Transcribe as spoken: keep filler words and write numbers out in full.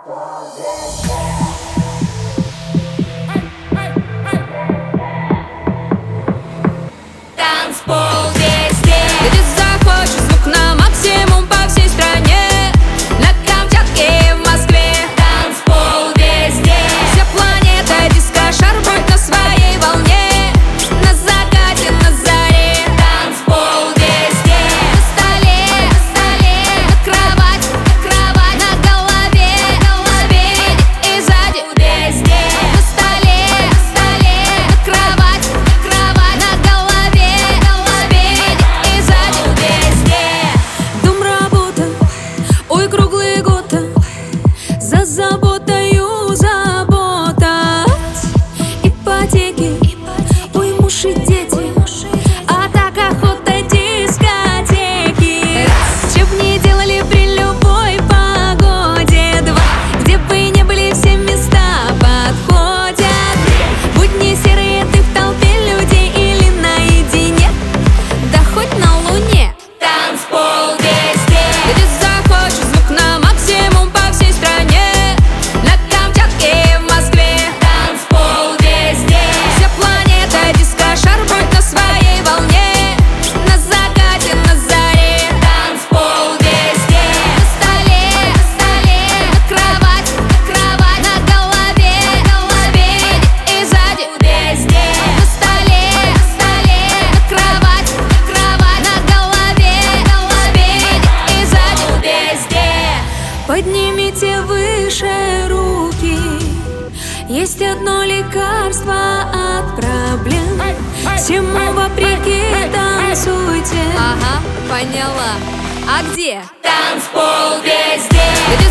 Танцпол везде, где захочешь, звук на максимум по всей стране. На Камчатке и в Москве. Танцпол везде, вся планета диско-шар, будь на своей волне. На закате, на заре. Танцпол везде, на столе, на столе, на кровать, на кровать, на голове, на голове, и сзади. Везде, на столе, на столе, на кровать, на кровать, на голове, на голове, и сзади. Везде. Дом, работа, ой, круглый год. За заботою забота. Ипотеки, ой, муж и дети. А так охота дискотеки. Че б не делали при любой погоде. Два, где бы не были, все места подходят. Будни серые, ты в толпе людей или наедине, да хоть на луне. Танцпол везде, где захочешь, звук на максимум по всей стране. На Камчатке и в Москве. Танцпол везде, вся планета диско-шар, будь на своей волне. На закате, на заре. Танцпол везде, на столе, на столе, на кровать, на кровать, на голове, на голове, и сзади. Везде, на столе, на столе, на кровать, на кровать, на голове, на голове, и сзади. Везде. Поднимите выше руки. Есть одно лекарство от проблем. Всему вопреки танцуйте. Ага, поняла. А где? Танцпол везде, где